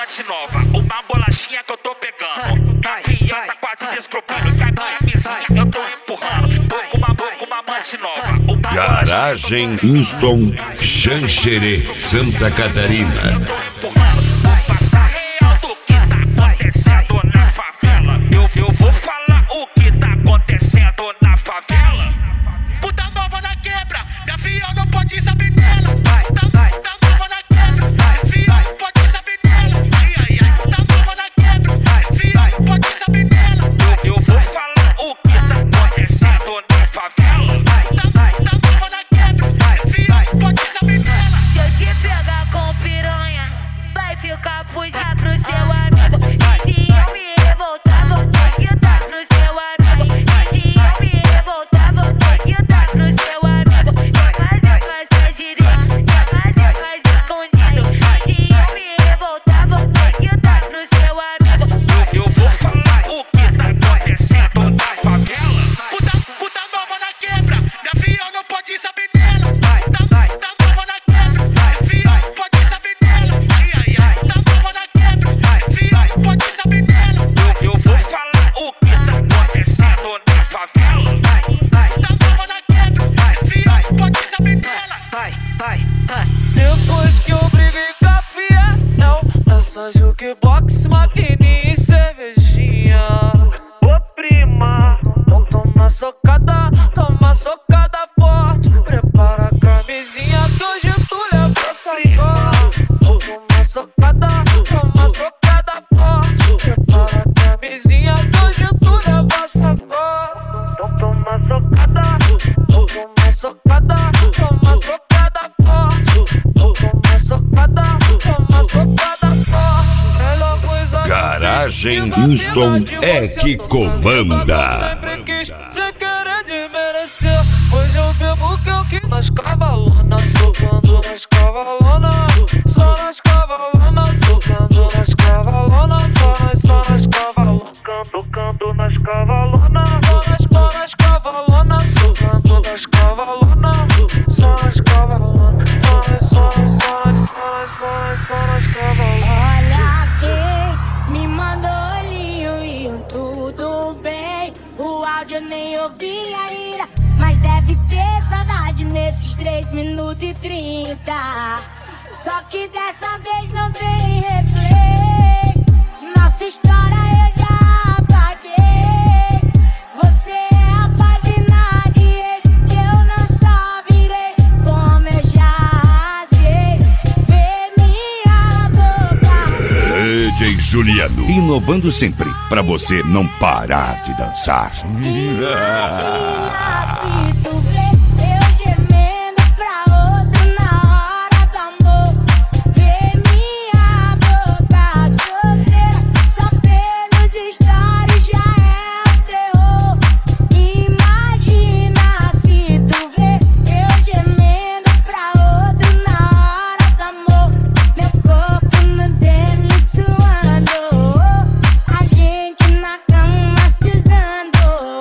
diamante nova, uma bolachinha que eu tô pegando. Novinha tá quase descrupando, que a minha vizinha eu tô empurrando. Uma amante nova. Garagem Houston, Xanxerê, Santa Catarina. Eu tô empurrando, vou passar real do que tá acontecendo na favela. Eu vou falar o que tá acontecendo na favela. Puta nova na quebra, minha filha não pode saber dela. Puta nova na quebra, minha filha não pode saber dela. Puta nova na quebra, minha filha não pode saber dela. Eu vou falar o que tá acontecendo na favela. Puta nova na quebra, minha filha não pode saber dela. Se eu te pegar com piranha, vai ficar puta pro seu amigo. E se eu me revoltar, vou ter que dar pro seu amigo. E se eu me revoltar, vou ter que dar pro seu amigo. Quer fazer direito, quer fazer escondido. E se eu me revoltar, vou ter que dar pro seu amigo. Eu vou falar o que tá acontecendo na favela. Puta nova na quebra, minha filha não pode saber dela. Puta nova na quebra, minha filha não pode saber dela. Puta nova na quebra, minha filha não pode saber dela. Eu vou falar o que tá acontecendo na favela. Puta nova na quebra, minha filha não pode saber dela. Depois que eu briguei com a fiel, é só jukebox, maquininha e cervejinha. Ô prima, então toma socada forte. Prepara a camisinha que hoje tu leva sair. Toma socada forte. Prepara a camisinha que hoje tu leva sair. Então toma socada forte. Toma socada forte. Melhor coisa. Garagem Houston é que comanda. Sempre quis, sem querer desmerecer. Hoje eu bebo que eu quis. Nas cavalonas, socando nas cavalonas. Só nas cavalonas, socando nas cavalonas. Só nas cavalonas, canto nas cavalonas. Só nas cavalonas, socando nas cavalonas. Só nas cavalonas, só nas cavalonas. Olha quem me mandou olhinho e tudo bem. O áudio eu nem ouvi ainda, mas deve ter saudade nesses 3 minutos e 30. Só que dessa vez não tem replay. Nossa história eu já apaguei. Você é a página de ex que eu não só virei, como eu já rasguei. Vê minha boca. DJ Juliano, inovando sempre, pra você não parar de dançar. Se tu vê eu gemendo pra outro na hora do amor, vê minha boca solteira, só pelos stories já é um terror. Imagina se tu vê eu gemendo pra outro na hora do amor, meu corpo no dele suando, a gente na cama se usando.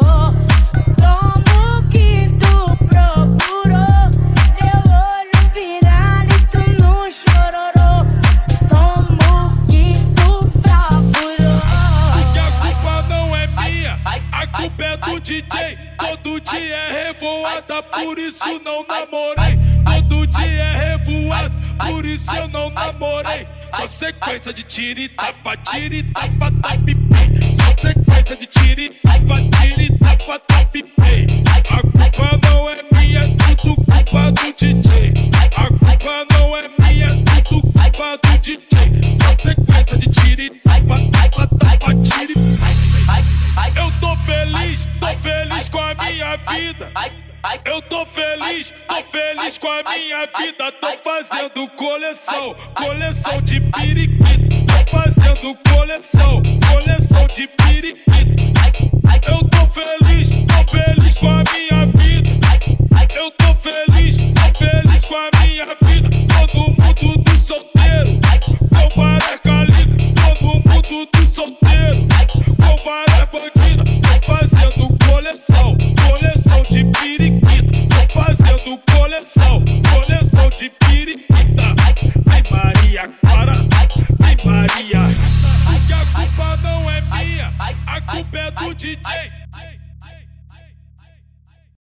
Como que tu procurou, teu olho virado e tu não chororou? Como que tu procurou? Que a culpa não é minha, a culpa é do DJ. Todo dia é revoada, por isso não namorei. Todo dia é revoada, por isso eu não namorei. Só sequência de tira e tapa, tapa, pipei. Só sequência de tira e tapa, pipei. A culpa não é minha, tudo culpa do DJ. A culpa não é minha, tudo culpa do DJ. Só sequência de tira e tapa, tira e eu tô feliz com a minha vida. Eu tô feliz com a minha vida. Tô fazendo coleção de periquito. Tô fazendo coleção de periquito. Eu tô feliz com a minha vida. Eu tô feliz com a minha vida. Todo mundo do solteiro, meu careca liga. Todo mundo do solteiro, meu careca bandida. Tô fazendo coleção de periquita. Tô fazendo coleção de periquita. Ai Maria, para, ai Maria. DJ.